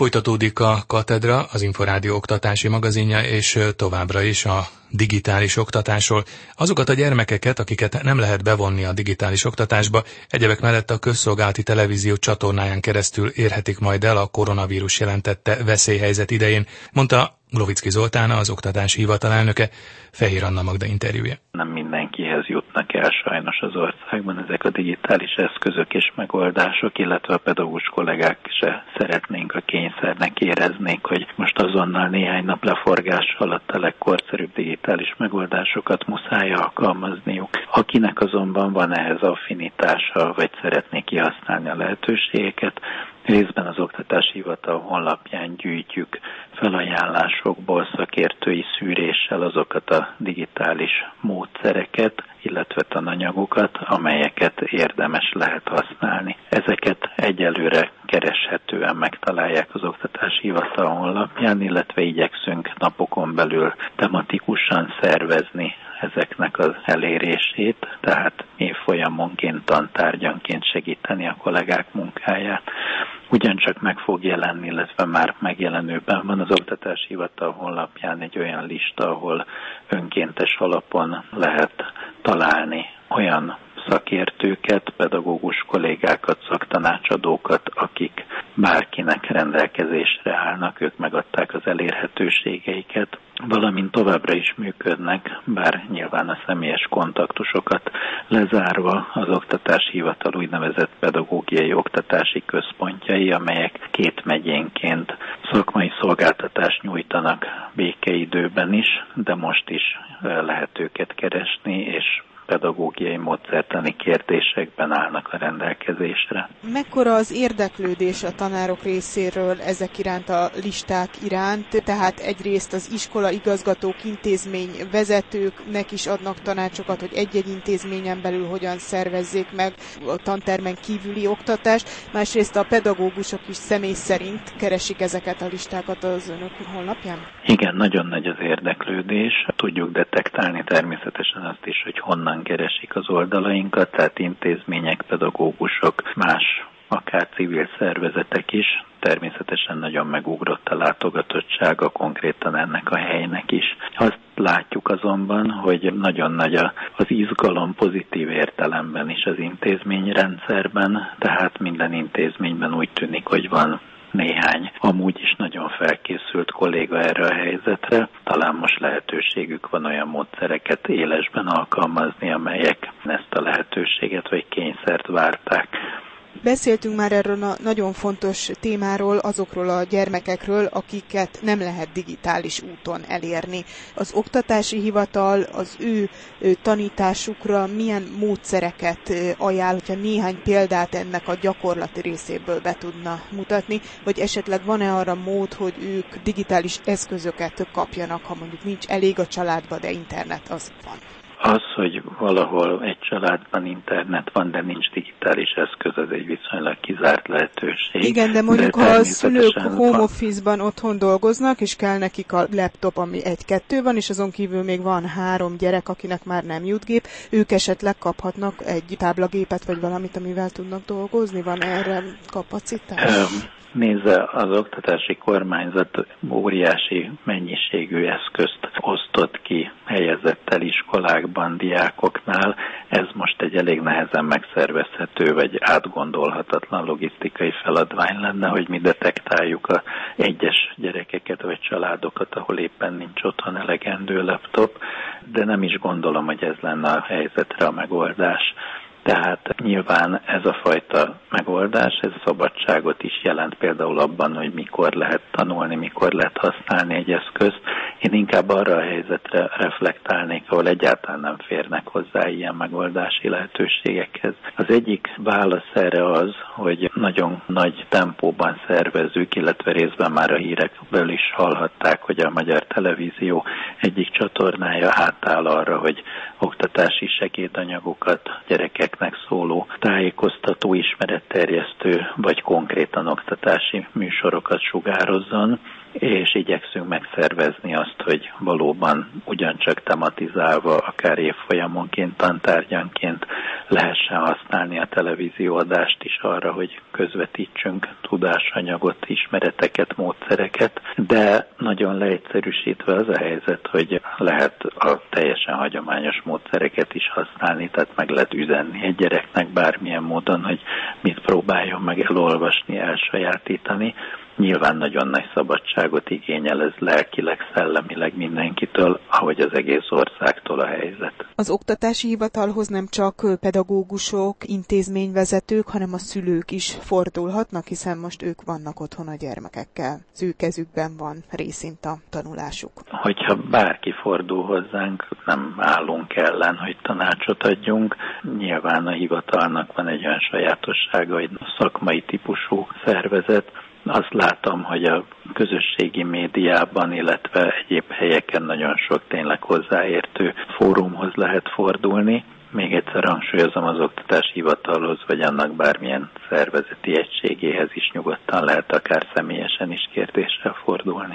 Folytatódik a Katedra, az Inforádió oktatási magazinja, és továbbra is a digitális oktatásról. Azokat a gyermekeket, akiket nem lehet bevonni a digitális oktatásba, egyebek mellett a közszolgálati televízió csatornáján keresztül érhetik majd el a koronavírus jelentette veszélyhelyzet idején, mondta Glovicki Zoltán, az oktatási hivatal elnöke, Fehér Anna Magda interjúja. Nem mindenkihez jutnak el sajnos az országban ezek a digitális eszközök és megoldások, illetve a pedagógus kollégák se szeretnénk, a kényszernek éreznék, hogy most azonnal néhány nap leforgás alatt a legkorszerűbb digitális megoldásokat muszáj alkalmazniuk. Akinek azonban van ehhez affinitása, vagy szeretné kihasználni a lehetőségeket, részben az oktatási hivatal honlapján gyűjtjük felajánlásokból, szakértői szűréssel azokat a digitális módszereket, illetve tananyagokat, amelyeket érdemes lehet használni. Ezeket egyelőre kereshetően megtalálják az oktatási hivatal honlapján, illetve igyekszünk napokon belül tematikusan szervezni ezeknek az elérését, tehát évfolyamonként, tantárgyanként segíteni a kollégák munkáját. Ugyancsak meg fog jelenni, illetve már megjelenőben van az oktatási hivatal honlapján egy olyan lista, ahol önkéntes alapon lehet találni olyan szakértőket, pedagógus kollégákat, szaktanácsadókat, akik bárkinek rendelkezésre állnak, ők megadták az elérhetőségeiket, valamint továbbra is működnek, bár nyilván a személyes kontaktusokat lezárva az oktatási hivatal úgynevezett pedagógiai oktatási központjai, amelyek 2 megyénként szakmai szolgáltatást nyújtanak békeidőben is, de most is lehet őket keresni, és pedagógiai módszertani kérdésekben állnak a rendelkezésre. Mekkora az érdeklődés a tanárok részéről ezek iránt, a listák iránt? Tehát egyrészt az iskola igazgatók, intézményvezetőknek is adnak tanácsokat, hogy egy-egy intézményen belül hogyan szervezzék meg a tantermen kívüli oktatást, másrészt a pedagógusok is személy szerint keresik ezeket a listákat az önök honlapján? Igen, nagyon nagy az érdeklődés. Tudjuk detektálni természetesen azt is, hogy honnan keresik az oldalainkat, tehát intézmények, pedagógusok, más, akár civil szervezetek is. Természetesen nagyon megugrott a látogatottsága konkrétan ennek a helynek is. Azt látjuk azonban, hogy nagyon nagy az izgalom pozitív értelemben is az intézményrendszerben, tehát minden intézményben úgy tűnik, hogy van néhány amúgy is nagyon felkészült kolléga erre a helyzetre. Talán most lehetőségük van olyan módszereket élesben alkalmazni, amelyek ezt a lehetőséget vagy kényszert várták. Beszéltünk már erről a nagyon fontos témáról, azokról a gyermekekről, akiket nem lehet digitális úton elérni. Az oktatási hivatal az ő tanításukra milyen módszereket ajánl, hogyha néhány példát ennek a gyakorlati részéből be tudna mutatni, vagy esetleg van-e arra mód, hogy ők digitális eszközöket kapjanak, ha mondjuk nincs elég a családba, de internet az van? Az, hogy valahol egy családban internet van, de nincs digitális eszköz, az egy viszonylag kizárt lehetőség. Igen, de mondjuk ha a szülők home office-ban otthon dolgoznak, és kell nekik a laptop, ami 1-2 van, és azon kívül még van 3 gyerek, akinek már nem jut gép, ők esetleg kaphatnak egy táblagépet, vagy valamit, amivel tudnak dolgozni? Van erre kapacitás? Nézze, az oktatási kormányzat óriási mennyiségű eszközt osztott ki, helyezett el iskolákban, diákoknál. Ez most egy elég nehezen megszervezhető, vagy átgondolhatatlan logisztikai feladvány lenne, hogy mi detektáljuk a egyes gyerekeket, vagy családokat, ahol éppen nincs otthon elegendő laptop, de nem is gondolom, hogy ez lenne a helyzetre a megoldás. Tehát nyilván ez a fajta megoldás, ez szabadságot is jelent például abban, hogy mikor lehet tanulni, mikor lehet használni egy eszközt. Én inkább arra a helyzetre reflektálnék, ahol egyáltalán nem férnek hozzá ilyen megoldási lehetőségekhez. Az egyik válasz erre az, hogy nagyon nagy tempóban szervezzük, illetve részben már a hírekből is hallhatták, hogy a Magyar Televízió egyik csatornája átáll arra, hogy oktatási segédanyagokat, gyerekeknek szóló tájékoztató, ismeretterjesztő vagy konkrétan oktatási műsorokat sugározzon, és igyekszünk megszervezni azt, hogy valóban ugyancsak tematizálva, akár évfolyamonként, tantárgyanként lehessen használni a televízióadást is arra, hogy közvetítsünk tudásanyagot, ismereteket, Nagyon leegyszerűsítve az a helyzet, hogy lehet a teljesen hagyományos módszereket is használni, tehát meg lehet üzenni egy gyereknek bármilyen módon, hogy mit próbáljon meg elolvasni, elsajátítani. Nyilván nagyon nagy szabadságot igényel ez lelkileg, szellemileg mindenkitől, ahogy az egész országtól a helyzet. Az oktatási hivatalhoz nem csak pedagógusok, intézményvezetők, hanem a szülők is fordulhatnak, hiszen most ők vannak otthon a gyermekekkel. Az ő kezükben van részint a tanulásuk. Hogyha bárki fordul hozzánk, nem állunk ellen, hogy tanácsot adjunk. Nyilván a hivatalnak van egy olyan sajátossága, hogy szakmai típusú szervezet. Azt látom, hogy a közösségi médiában, illetve egyéb helyeken nagyon sok tényleg hozzáértő fórumhoz lehet fordulni. Még egyszer hangsúlyozom, az oktatási hivatalhoz, vagy annak bármilyen szervezeti egységéhez is nyugodtan lehet akár személyesen is kérdéssel fordulni.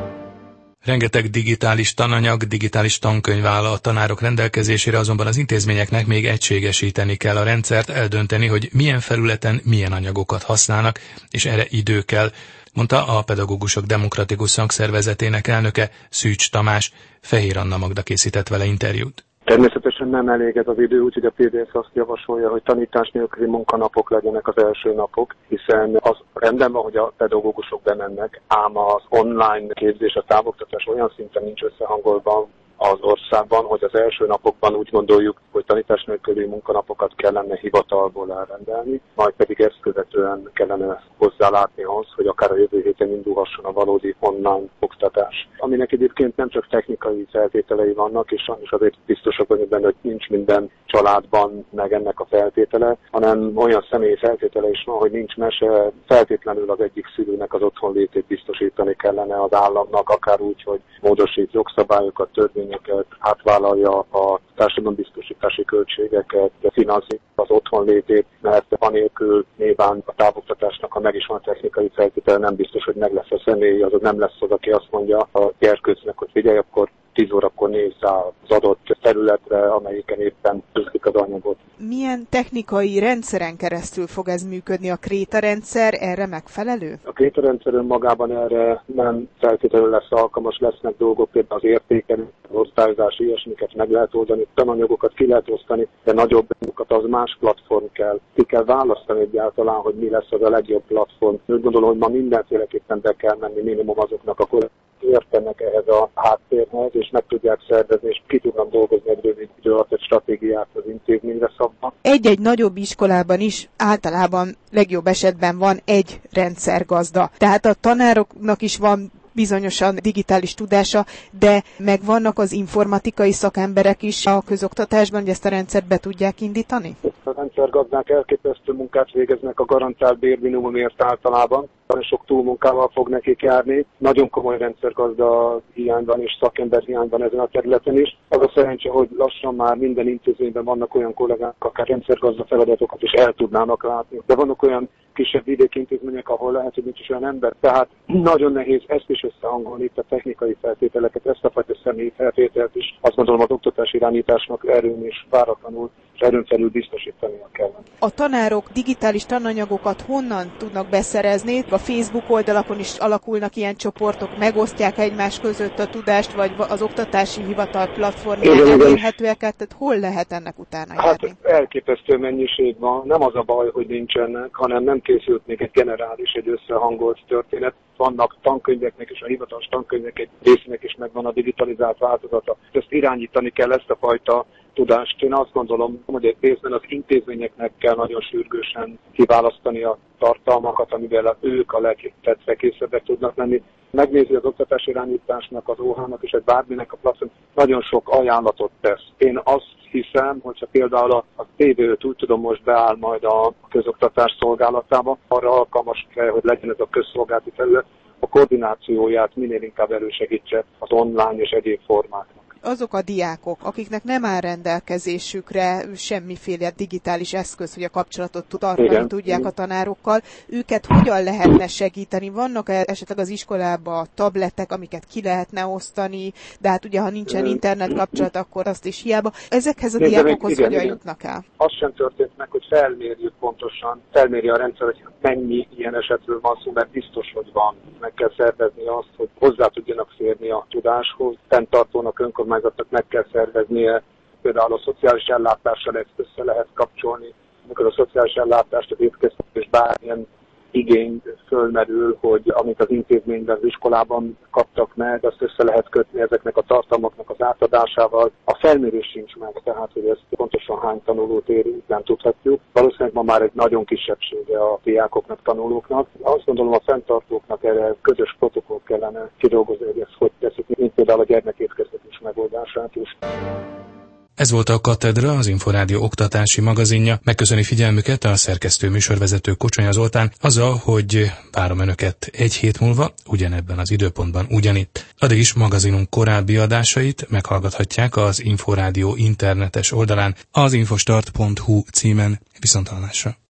Rengeteg digitális tananyag, digitális tankönyv áll a tanárok rendelkezésére, azonban az intézményeknek még egységesíteni kell a rendszert, eldönteni, hogy milyen felületen milyen anyagokat használnak, és erre idő kell, mondta a Pedagógusok Demokratikus Szakszervezetének elnöke, Szűcs Tamás. Fehér Anna Magda készített vele interjút. Természetesen nem elég ez az idő, úgyhogy a PDF azt javasolja, hogy tanítás nélküli munkanapok legyenek az első napok, hiszen az rendben van, hogy a pedagógusok bemennek, ám az online képzés, a távoktatás olyan szinten nincs összehangolva az országban, hogy az első napokban úgy gondoljuk, hogy tanítás nélküli munkanapokat kellene hivatalból elrendelni, majd pedig ezt követően kellene hozzálátni ahhoz, hogy akár a jövő héten indulhasson a valódi online oktatás. Aminek egyébként nem csak technikai feltételei vannak, és sajnos azért biztosak vagyok benne, hogy nincs minden családban meg ennek a feltétele, hanem olyan személyi feltétele is van, hogy nincs mese, feltétlenül az egyik szülőnek az otthonlétét biztosítani kellene az államnak, akár úgy, hogy módosít jogszabályokat, törvényeket, átvállalja a társadalombiztosítási költségeket, finanszírozza az otthonlétét, mert anélkül nyilván a távoktatásnak, ha meg is van a technikai feltétele, nem biztos, hogy meg lesz a személy, azaz nem lesz az, aki azt mondja a gyerkőcnek, hogy figyelj, akkor 10 órakor nézz az adott területre, amelyiken éppen tűzlik az anyagot. Milyen technikai rendszeren keresztül fog ez működni? A Kréta rendszer erre megfelelő? A Kréta rendszer önmagában erre nem feltétlenül lesz alkalmas, lesznek dolgok, például az értékelés, az osztályozás, ilyesmiket meg lehet oldani, tananyagokat ki lehet osztani, de nagyobb az más platform kell. Ki kell választani egyáltalán, hogy mi lesz az a legjobb platform. Úgy gondolom, hogy ma mindenféleképpen be kell menni minimum azoknak, akkor értenek ehhez a háttérhez, és meg tudják szervezni, és ki tudnak dolgozni egy rövid idő alatt egy stratégiát az intézményre szabva. Egy-egy nagyobb iskolában is általában legjobb esetben van egy rendszergazda. Tehát a tanároknak is van bizonyosan digitális tudása, de megvannak az informatikai szakemberek is a közoktatásban, hogy ezt a rendszert be tudják indítani? A rendszergazdák elképesztő munkát végeznek a garantált bérminimumért általában. Nagyon sok túlmunkával fog nekik járni. Nagyon komoly rendszergazda hiány van és szakember hiány van ezen a területen is. Az a szerencse, hogy lassan már minden intézményben vannak olyan kollégák, akár rendszergazda feladatokat is el tudnának látni. De vannak olyan kisebb vidéki intézmények, ahol lehet, hogy nincs is olyan ember. Tehát nagyon nehéz ezt is összehangolni, itt a technikai feltételeket, ezt a fajta személyi feltételt is. Azt gondolom, az oktatási irányításnak erőn és váratlanul és erőn felül biztosítania kell. A tanárok digitális tananyagokat honnan tudnak beszerezni? A Facebook oldalakon is alakulnak ilyen csoportok, megosztják egymás között a tudást, vagy az oktatási hivatal platformján elérhetőek, tehát hol lehet ennek utána járni? Hát elképesztő mennyiség van. Nem az a baj, hogy nincsenek, hanem nem készült még egy generális, egy összehangolt történet. Vannak tankönyveknek és a hivatalos tankönyvek egy részének is megvan a digitalizált változata. Ezt irányítani kell, ezt a fajta tudást. Én azt gondolom, hogy egy részben az intézményeknek kell nagyon sürgősen kiválasztani a tartalmakat, amivel ők a legtetszekészebbek tudnak lenni. Megnézi az oktatási irányításnak, az OH-nak és egy bárminek a platform nagyon sok ajánlatot tesz. Én azt hiszem, hogyha például a TV5 úgy tudom most beáll majd a közoktatás szolgálatába, arra alkalmas kell, hogy legyen ez a közszolgálati terület, a koordinációját minél inkább elősegítse az online és egyéb formáknak. azok a diákok, akiknek nem áll rendelkezésükre semmiféle digitális eszköz, hogy a kapcsolatot tartani tudják a tanárokkal, őket hogyan lehetne segíteni? Vannak esetleg az iskolában tabletek, amiket ki lehetne osztani, de hát ugye, ha nincsen internet kapcsolat, akkor azt is hiába. Ezekhez a diákokhoz hogyan jutnak el? Az sem történt meg, hogy felmérjük pontosan, felméri a rendszer, hogy mennyi ilyen esetről van szó, mert biztos, hogy van. Meg kell szervezni azt, hogy hozzá tudjanak férni a tudáshoz. Fenntartónak, önkormányzatnak meg kell szerveznie, például a szociális ellátással ezt össze lehet kapcsolni, amikor a szociális ellátást, az étkeztetés bármilyen igény fölmerül, hogy amit az intézményben, az iskolában kaptak meg, azt össze lehet kötni ezeknek a tartalmaknak az átadásával. A felmérés sincs meg, tehát hogy ezt pontosan hány tanulót érint, nem tudhatjuk. Valószínűleg ma már egy nagyon kisebbsége a diákoknak, tanulóknak. Azt gondolom, a fenntartóknak erre közös protokoll kellene kidolgozni, hogy ezt hogy teszik, mint például a gyermekétkeztetés megoldását is. Ez volt a Katedra, az Inforádió oktatási magazinja. Megköszöni figyelmüket a szerkesztő műsorvezető Kocsonya Zoltán azzal, hogy várom önöket egy hét múlva, ugyanebben az időpontban ugyanitt. Addig is magazinunk korábbi adásait meghallgathatják az Inforádió internetes oldalán, az infostart.hu címen. Viszonthallásra.